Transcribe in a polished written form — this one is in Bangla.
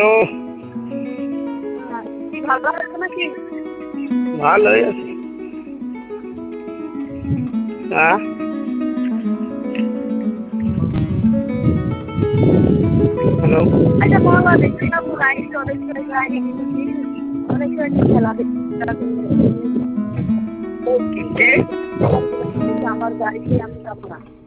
হ্যালো, কি ভালো আছে নাকি? ভালোই আছি। হ্যাঁ, হ্যালো, আচ্ছা বলো দেখছিলাম লাইভ অনেক সময় লাইভ অনেক সময় খেলা দেখছি কে? আমার গাড়ি আমি যাবো না।